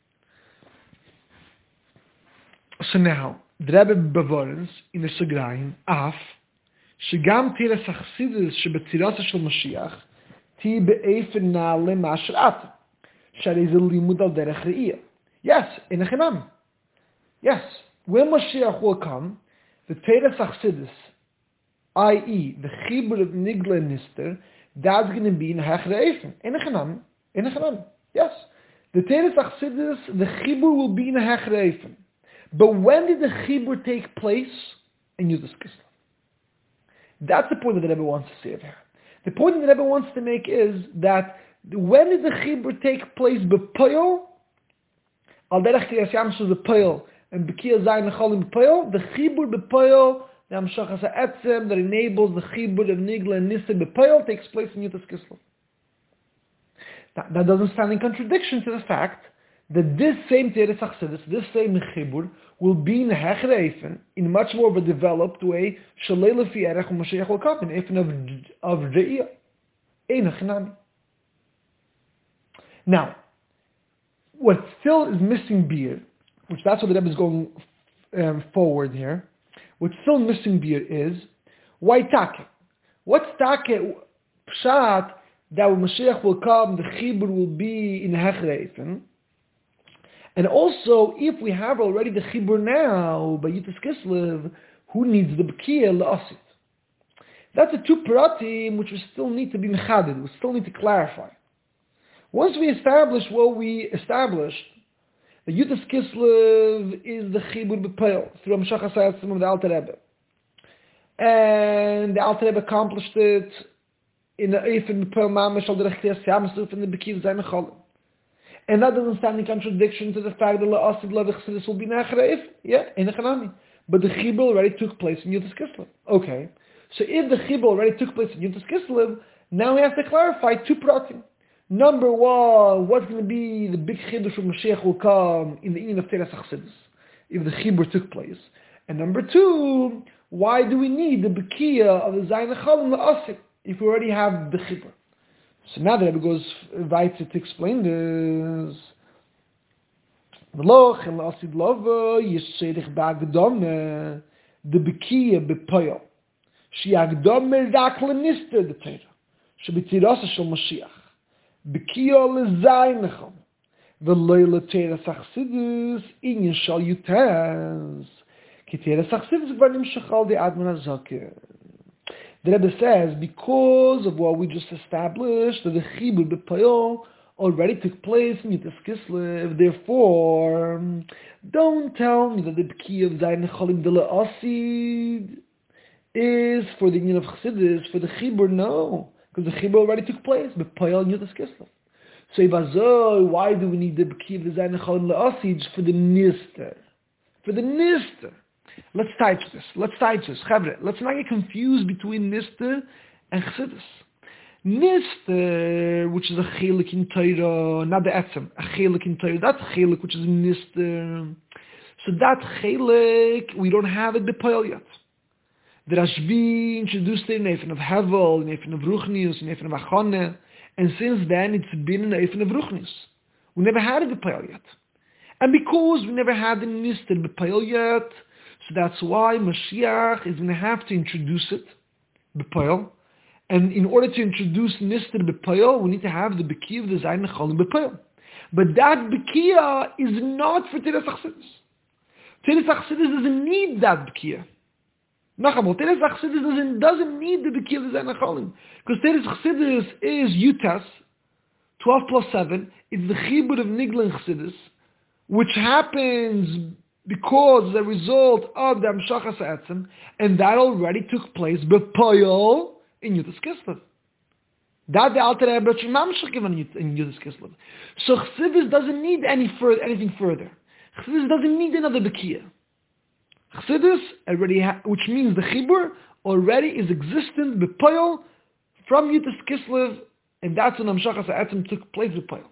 So now, the Rebbe Bavorens in the Segrayim, Af, שגם תירס החסידס שבצירתו של משיח תהיה באיפן נעלה מאשר את, שהרי זה לימוד על דרך ראייה. Yes, in a chinam. Yes, when Mashiach will come, the Teres Achsidus, i.e., the Chibur of Nigla Nister, that's going to be in Hechre Eifen. In a chinam. Yes. The Teres Achsidus, the Chibur will be in Hechre Eifen. But when did the Chibur take place? In Yudas Kislev. That's the point that the Rebbe wants to say here. The point that the Rebbe wants to make is that when did the Chibur take place? B'Poyel, al derech Kriyas Yamsuf B'Poyel, and B'Kiya Zayin Chalim B'Poyel, the Chibur B'Poyel, the Hamshachas HaEtzem, that enables the Chibur of Nigla and Nister B'Poyel, takes place in Yudas Kislev. That doesn't stand in contradiction to the fact that this same Teres Achsidus, this same Chibur, will be in Hechre Eifen, in much more of a developed way, Shalei Lefi Erech Mashiach will come, in Eifen of Re'iyah. Ein Hachinami. Now, what still is missing beer, which that's what the Rebbe is going forward here, what's still missing beer is, why take? What's take pshat that when Mashiach will come, the chibur will be in Hechreifen? And also, if we have already the chibur now, by Yitas Kislev, who needs the Bekiah la'asit? That's the two paratim which we still need to be mechaded, we still need to clarify. Once we establish what we established, the Yitas Kislev is the chibur b'peil, through Hamshachas Ha'etzem of the Alter Rebbe. And the Alter Rebbe accomplished it in the Eifen b'peil mamish al derech Kriyas Yamsuf and the Bekiah Zayin Cholim. And that doesn't stand in contradiction to the fact that la'asid la'vichsidis will be nachreif. Yeah, in the Chanami. But the chibur already took place in Yitas Kislev. Okay. So if the chibur already took place in Yitas Kislev, now we have to clarify two pratim. Number one, what's going to be the big chiddush when Mashiach will come in the evening of Teres Achsidus, if the chibur took place. And number two, why do we need the bekiah of the Zayin Cholim la'asid if we already have the chibur? So now the Rebbe goes weiter to explain this. V'loch el asid lova yisherich ba'agdome the bekiah b'poyel she agdome rak lenister the Torah shebitirasa shel Mashiach bekiah lezayin necham v'loy leteres achsidus inyan shal yutaz ki teres achsidus gvar nimshachal di admon hazaken. The Rebbe says, because of what we just established, that the chibur b'poyel already took place in Yitas Kislev, therefore, don't tell me that the bekiah of Zayin Cholim Asid is for the union of Chassidus, for the chibur, no, because the chibur already took place, b'poyel in Yitas Kislev. So, Ibazoi, why do we need the bekiah of Zayin Cholim Asid for the nister? For the nister. Let's type this. Chavre, let's not get confused between Nister and Chassidus. Nister, which is a chelik in Torah, not the etzem, a chelik in Torah, that's chelik which is Nister. So that chelik, we don't have it b'poyel yet. The Rashbi introduced it in Eifen of Hevel, in Eifen of Ruchnius, in Eifen of Achone, and since then it's been in Eifen of Ruchnius. We never had it b'poyel yet. And because we never had the Nister b'poyel yet, so that's why Mashiach is going to have to introduce it, b'poyel. And in order to introduce Nister b'poyel, we need to have the bekiah of the Zayin Cholim b'poyel. But that bekiah is not for Teres Achsidus. Teres Achsidus doesn't need that bekiah. Nachamol, Teres Achsidus doesn't need the bekiah of the Zayin Cholim. Because Teres Achsidus is Yutas, 12 plus 7. It's the chibur of Nigla Chassidus, which happens because as a result of the Hamshachas Ha'etzem, and that already took place b'poyel in Yitas Kislev. That the Alter Rebbe Mamshach given in Yitas Kislev. So Chassidus doesn't need anything further. Chassidus doesn't need another bekiah. Chassidus already, which means the chibur already is existent b'poyel from Yitas Kislev, and that's when Hamshachas Ha'etzem took place b'poyel.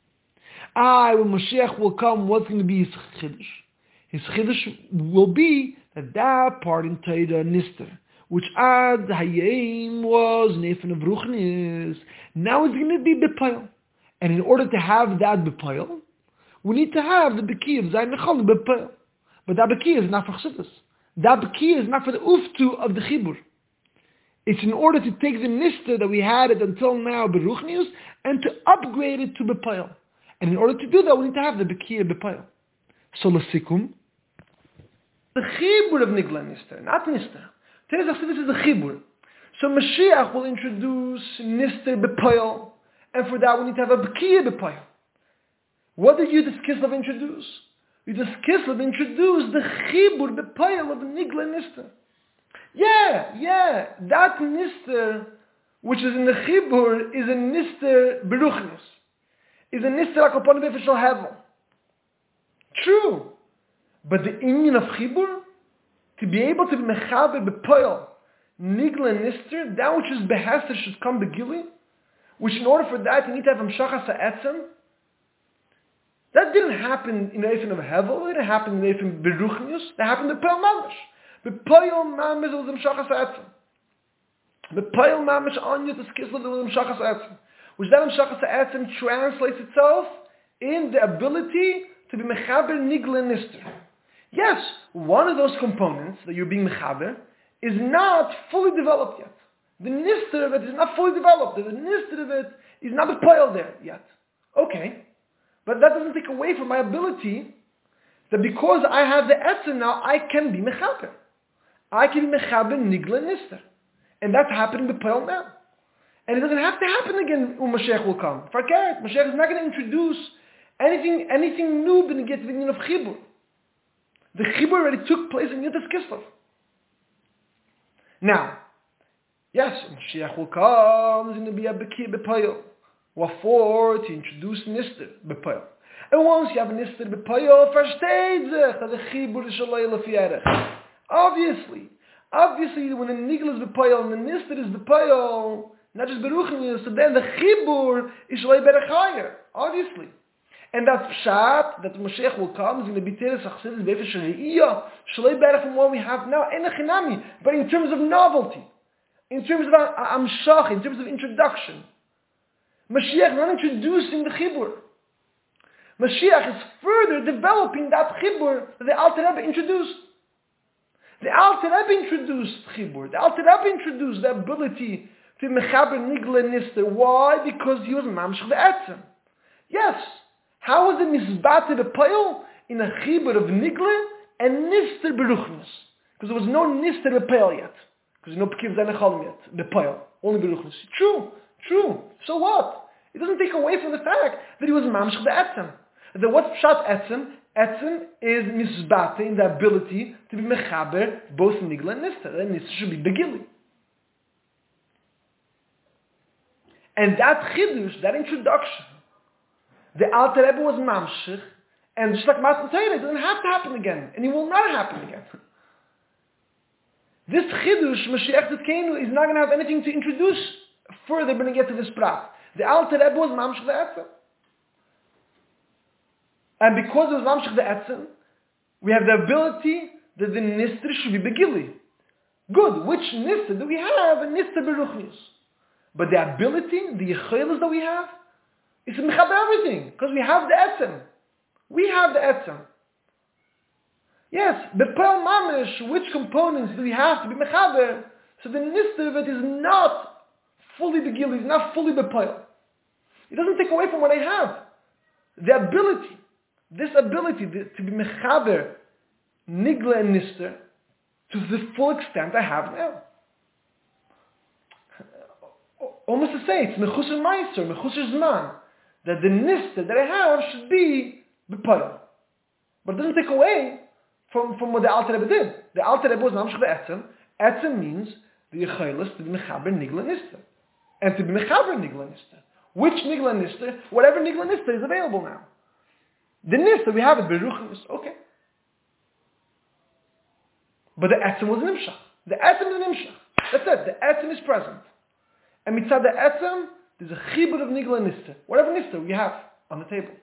When Mashiach will come, what's going to be his chiddush? His chiddush will be that part in Torah Nister, which Ad Hayim was Neifen of Ruchnis. Now it's going to be b'poyel. And in order to have that b'poyel, we need to have the bekiah of Zayin Cholim b'poyel. But that bekiah is not for Chassidus. That bekiah is not for the uftu of the chibur. It's in order to take the Nister that we had it until now b'Ruchnius and to upgrade it to b'poyel. And in order to do that, we need to have the bekiah b'poyel. So l'sikum, the chibur of Nigla Nister, not Nister. Teres Achsidus is the chibur. So Mashiach will introduce Nister b'poyel, and for that we need to have a bekiah b'poyel. What did Yitas Kislev introduce? Yitas Kislev introduced the chibur b'poyel of Nigla Nister. Yeah, that Nister, which is in the chibur, is a Nister b'Ruchnis. Is a Nister like upon the official hevel. True. But the inyan of chibur, to be able to be mechaber b'poyel, nigla nister, that which is behester should come begili, which in order for that you need to have hamshachas ha'etzem. That didn't happen in the Eifen of Hevel, it didn't happen in the Eifen Beruchnius, that happened in Poyel Mamish. B'poyel Mamish was hamshachas ha'etzem. B'poyel Mamish on Yitas Kislev was hamshachas ha'etzem. which that Hamshachas Ha'etzem translates itself in the ability to be Mechaber Nigla Nister. Yes, one of those components that you're being Mechaber is not fully developed yet. The Nister of it is not fully developed. The Nister of it is not the pile there yet. Okay, but that doesn't take away from my ability that because I have the Etzem now, I can be Mechaber. I can be Mechaber Nigla Nister. And that's happening with pile now. And it doesn't have to happen again when Mashiach will come. Forget it. Mashiach is not going to introduce anything new in the Union of Chibur. The Chibur already took place in Yudas Kislev. Now, yes, Mashiach will come, there's going to be a Bekir B'Payel. What for? To introduce Nister B'Payel. And once you have a Nister B'Payel, versteht sich, that the Chibur is Shalai Lefi Erech. Obviously, when the Nigla is B'Payel and the Nister is B'Payel, not just Beruchim, so then the Chibur is Shalai Berech higher. Obviously. And that's Pshat, that Mashiach will come, is going to be Teres Achsidis, Befer Shari'iyah, Shalai Berech from what we have now, Enechinami, but in terms of novelty, in terms of Amshach, in terms of introduction. Mashiach is not introducing the Chibur. Mashiach is further developing that Chibur that the Alter Rebbe introduced. The Alter Rebbe introduced Chibur. The Alter Rebbe introduced the ability to Mechaber Nigla Nister. Why? Because he was Mamshech the Etzem. Yes. How was it Mizbate the Payel? In a Chibur of Nigla and Nister Beruchnis. Because there was no Nister the Payel yet. Because there's no Pekiv Zanechalim yet. The Payel. Only Beruchnis. True. So what? It doesn't take away from the fact that he was Mamshech the Etzem. Then what's Pshat Etzem? Etzem is Mizbate in the ability to be Mechaber both Nigla and Nister. And Nister should be Begili. And that Chidush, that introduction, the Alter Rebbe was Mamshech, and just like Matan Torah, it doesn't have to happen again. And it will not happen again. This Chidush, Mashiach Tzidkenu, is not going to have anything to introduce further when we get to this prat. The Alter Rebbe was Mamshech the Etzem. And because it was Mamshech the Etzem, we have the ability that the Nister should be Begili. Good. Which Nister do we have? A Nister Beruchnius. But the ability, the Yechilas that we have, is to mechaber everything. Because we have the Etzem. We have the Etzem. Yes, the Pearl Mamish, which components do we have to be mechaber? So the Nister of it is not fully Begili, is not fully Bepoil. It doesn't take away from what I have. The ability, this ability to be mechaber, Nigla and Nister, to the full extent I have now. Almost to say, it's Mechusar Meiser, Mechusar Zman, that the Nister that I have should be Bepoil. But it doesn't take away from what the Alter Rebbe did. The Alter Rebbe was Mamshech the Etzem. Etzem means the Yechilas to be Mechaber Nigla Nister. And to be Mechaber Nigla Nister. Which Nigla Nister? Whatever Nigla Nister is available now. The Nister, we have it, Beruchim, okay. But the Etzem was an Imshach. The Etzem is an Imshach. That's it. The Etzem is present. And mitzad the Etzem, there's a Chibur of Nigla Nister. Whatever Nister we have on the table.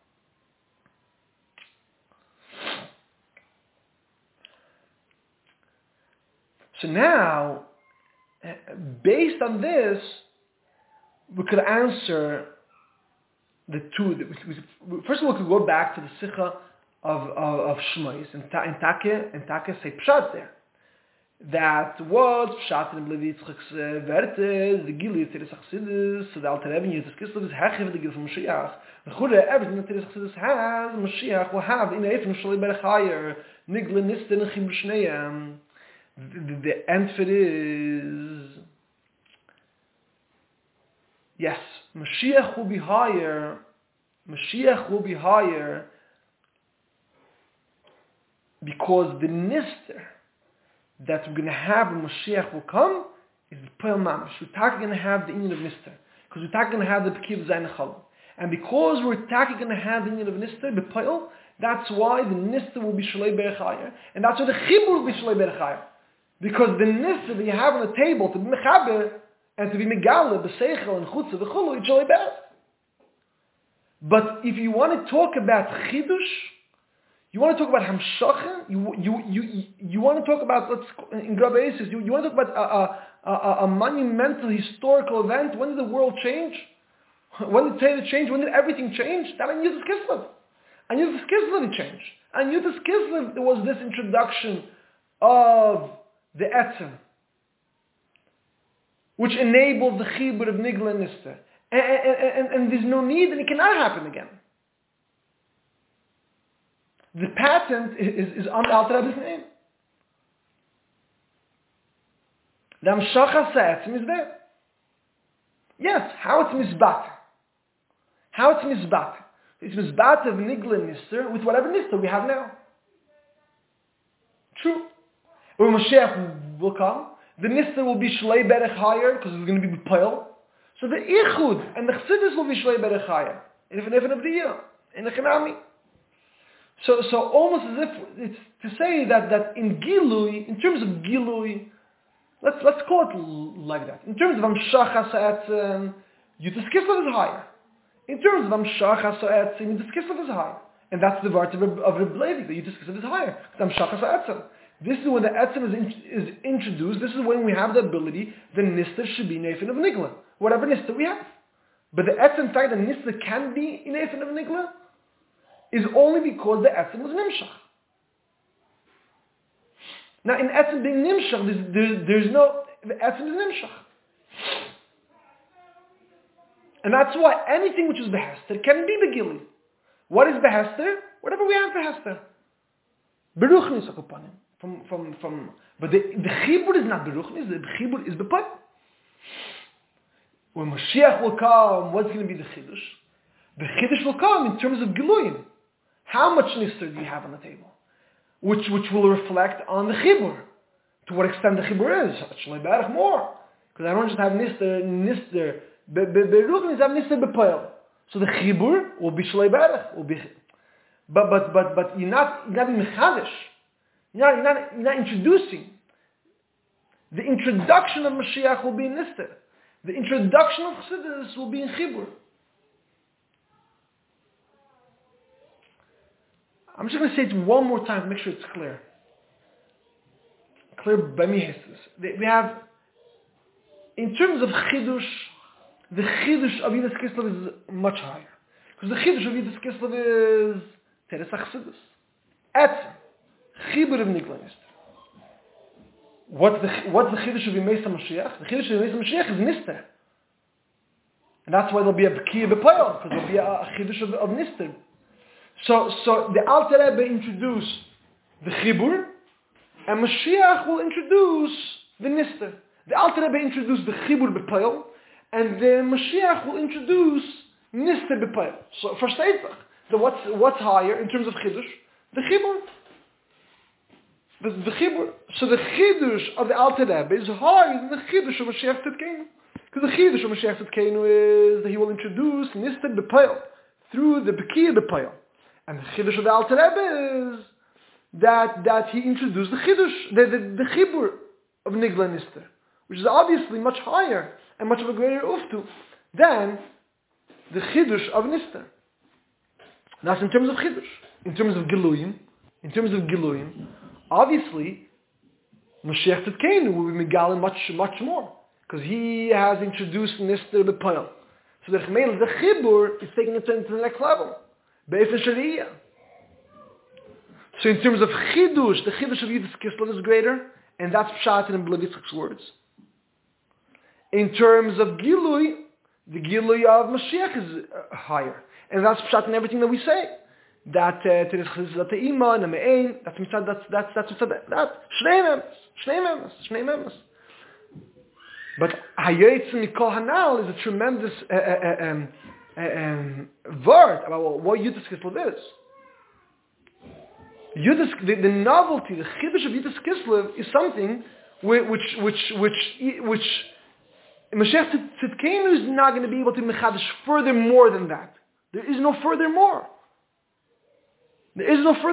So now, based on this, we could answer the two. First of all, we could go back to the Sikha of Shmois and Take say Pshat there. That was Pshat in Levi Yitzchak's Werte, the Gili of Teres Achsidus, so the Alter Rebbe Yudas Kislev is Hechiv the Gil from Mashiach. The Chura, everything that Teres Achsidus has, Mashiach will have in Eifim Shalei Berech Hayer, Nigla Nister and Chibur Shneim. The answer is yes. Mashiach will be higher. Mashiach will be higher because the Nister that we're going to have when Mashiach will come is the Pearl Mamish. We're talking going to have the Inyan of Nister because we're talking going to have the Pekiv Zayin Chalam. And because we're talking going to have the Inyan of Nister, the Pearl, that's why the Nister will be Shalei Berech Hayer, and that's why the Chibur will be Shalei Berech Hayer. Because the Nister that you have on the table to be Mechaber and to be Megale, B'Seichel and Chutza, V'chulu, it's Shalei Berech. But if you want to talk about Chidush, you want to talk about Hamshacha, you want to talk about, in Grab Aces, you want to talk about a monumental historical event. When did the world change? When did Torah change? When did everything change? That on Yudis Kislev. On Yudis Kislev it changed. On Yudis Kislev there was this introduction of the Etzem, which enabled the Chibur of Nigla and Nister. And there's no need, and it cannot happen again. The patent is on the Alter Rebbe's name. The Amshachas Ha'etzem is there. Yes, how it's misbat. How it's misbat. It's misbat of Nigla and Nister with whatever Nister we have now. True. When Mashiach will come, the Nister will be Shlei Berech higher because it's going to be B'Poil. So the Ichud and the Chassidus will be Shlei Berech higher. In the Even of the year. In the Chanami. So almost as if it's to say that in Gilui, in terms of Gilui, let's call it like that. In terms of Amshachas Ha'etzem, Yudis Kislev is higher. In terms of Amshachas Ha'etzem, Yudis Kislev is higher. And that's the word of Reb Levi, that Yudis Kislev is higher. It's Amshachas Ha'etzem. This is when the Etzem is introduced. This is when we have the ability, the Nister should be Nefen of Nigla. Whatever Nister we have. But the Etzem fact that Nister can be in Nefen of Nigla is only because the Etzem was Nimshach. Now in Etzem being Nimshach, there's no, the Etzem is Nimshach. And that's why anything which is Behester can be Begili. What is Behester? Whatever we have Behester. Beruchnis upon him. But the Chibur is not Beruchnis, the Chibur is Bepot. When Mashiach will come, what's going to be the Chiddush? The Chiddush will come in terms of Giluyim. How much Nister do you have on the table? Which will reflect on the Chibur. To what extent the Chibur is. Shlei Berech more. Because I don't just have Nister. Beruchnis have Nister Bepoil. So the Chibur will be Shlei Berech. But you're not in Mechadish. You're not introducing. The introduction of Mashiach will be in Nister. The introduction of Chassidus will be in Chibur. I'm just going to say it one more time to make sure it's clear. Clear by me. We have, in terms of Chidush, the Chidush of Yudis Kislev is much higher. Because the Chidush of Yudis Kislev is Teres HaChassidus. Etzem. Chibur of Nigla Nister. What's the Chiddush of Yemei Mashiach? The Chiddush of Yemei Mashiach is Nister. And that's why there'll be a B'kiyah B'Poyel, because there'll be a Chiddush of Nister. So the Alter Rebbe introduced the Chibur, and Mashiach will introduce the Nister. The Alter Rebbe introduced the Chibur B'Poyel, and the Mashiach will introduce Nister B'Poyel. So for Seifach, so what's higher in terms of Chiddush? The Chibur. The Chibur. So the Chiddush of the Alter Rebbe is higher than the Chiddush of Mashiach Tzidkenu. Because the Chiddush of Mashiach Tzidkenu is that he will introduce Nister B'Poyel through the B'kiyah B'Poyel. And the Chiddush of the Alter Rebbe is that he introduced the Chiddush, the Chibur of Nigla Nister, which is obviously much higher and much of a greater uftu than the Chiddush of Nister. That's in terms of Chiddush. In terms of Giluyim, obviously, Mashiach Tzidkenu will be Megalim much more. Because he has introduced Nister B'Poyel. So the Chibur is taking it to the next level. Be'efen Shari'ah. So in terms of Chidush, the Chidush of Yudis Kislev is greater, and that's Pshat in Blavitzchik's words. In terms of Gilui, the Gilui of Mashiach is higher. And that's Pshat in everything that we say. That Teres Chizat Te'ima, Name'ein, that's Shnei Memes. But Hayetz Mikol Hanal is a tremendous word about what Yudis Kislev is. The novelty, the Chiddush of Yudis Kislev is something which Mashiach Tzidkenu is not going to be able to mechadish further more than that. There is no furthermore. The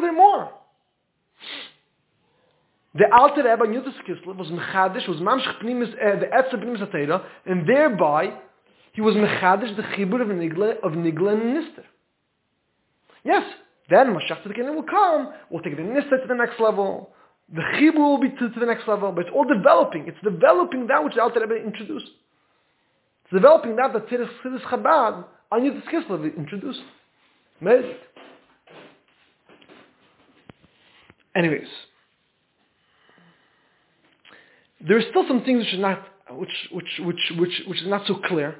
Alter Rebbe on Yudis Kislev was mechadish, was mamshech pnimis, the etzem pnimis atera, and thereby he was mechadish the chibur of Nigla and Nister. Yes, then Mashiach Tzidkenu will come, we'll take the Nister to the next level, the chibur will be to the next level, but it's all developing. It's developing that which the Alter Rebbe introduced. developing that Teres Chassidus Chabad on Yud Kislev introduced. Amazing. Anyways, there are still some things which is not so clear.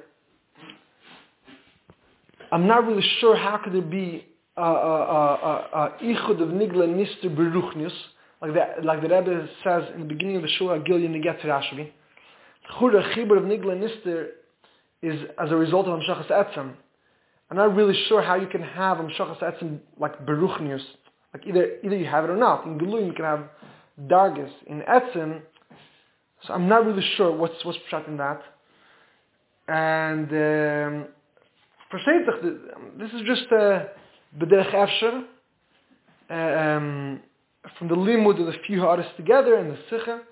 I'm not really sure how could there be ichud of nigla nister beruchnius, like the Rebbe says in the beginning of the Shua Gilya Neget Rashbi. The chibur of nigla nister is as a result of Hamshachas Etzem. I'm not really sure how you can have Hamshachas Etzem like beruchnius. Like either you have it or not. In Geluyim you can have dargis. In Etzem, so I'm not really sure what's pshat in that. And this is just b'derech efsher from the limud of the few artists together and the sikha.